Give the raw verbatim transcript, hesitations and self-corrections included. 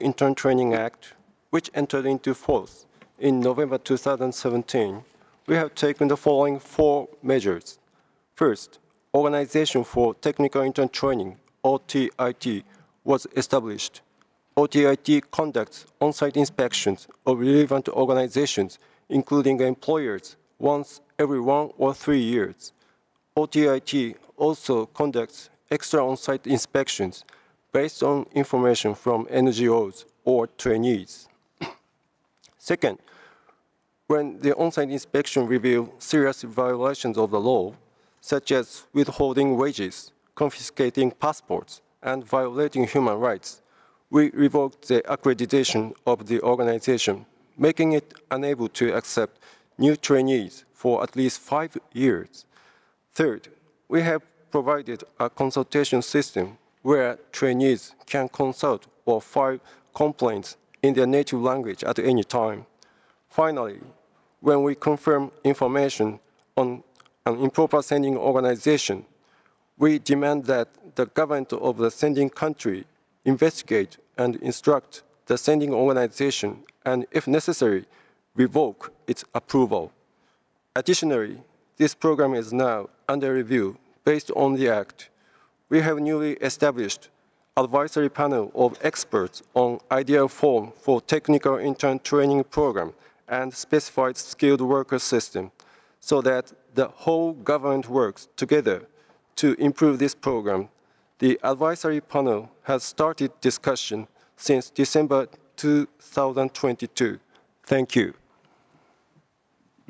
Intern Training Act, which entered into force in November two thousand seventeen, we have taken the following four measures. First, Organization for Technical Intern Training, O T I T, was established. O T I T conducts on-site inspections of relevant organizations, including employers, once every one or three years. O T I T also conducts extra on-site inspections based on information from N G Os or trainees. Second, when the on-site inspection reveals serious violations of the law, such as withholding wages, confiscating passports, and violating human rights, we revoked the accreditation of the organization, making it unable to accept new trainees for at least five years. Third, we have provided a consultation system where trainees can consult or file complaints in their native language at any time. Finally, when we confirm information on an improper sending organization, we demand that the government of the sending country investigate and instruct the sending organization and, if necessary, revoke its approval. Additionally, this program is now under review based on the Act. We have newly established advisory panel of experts on ideal form for technical intern training program and specified skilled worker system so that the whole government works together to improve this program. The advisory panel has started discussion since December two thousand twenty-two. Thank you.